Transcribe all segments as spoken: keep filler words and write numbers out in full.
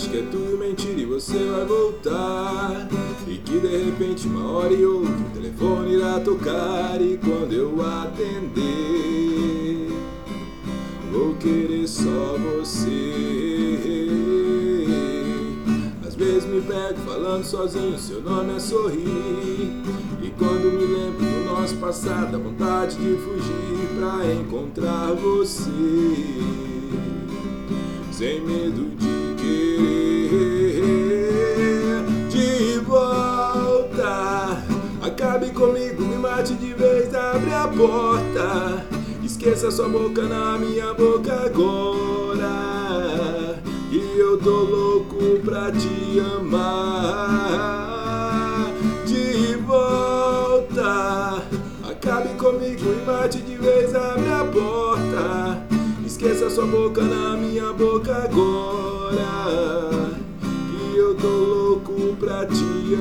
acha que é tudo mentira e você vai voltar, e que de repente uma hora e outra o telefone irá tocar, e quando eu atender vou querer só você. Às vezes me pego falando sozinho, seu nome é sorrir, e quando me lembro do nosso passado dá vontade de fugir pra encontrar você, sem medo de querer de volta. Acabe comigo, me mate de vez, abre a porta, esqueça sua boca na minha boca agora, e eu tô louco pra te amar de volta. Acabe comigo, me mate de vez, abre a porta, esqueça sua boca na minha boca agora, que eu tô louco pra te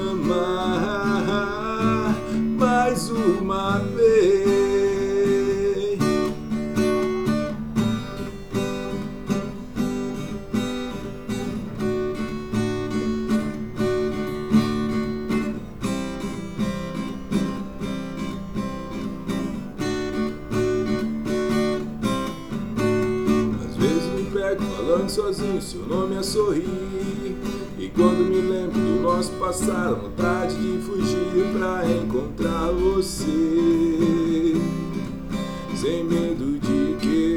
amar mais uma vez. Falando sozinho, seu nome é sorrir, e quando me lembro do nosso passado, vontade de fugir pra encontrar você, sem medo de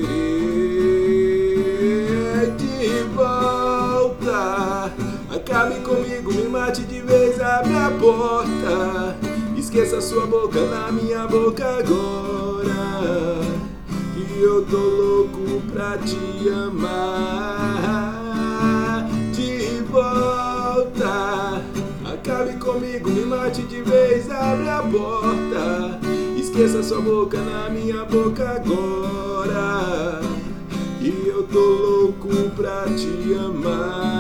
querer de volta. Acabe comigo, me mate de vez, abre a porta, esqueça sua boca na minha boca agora, que eu tô louco pra te amar de volta. Acabe comigo, me mate de vez, abre a porta, esqueça sua boca na minha boca agora, que eu tô louco pra te amar.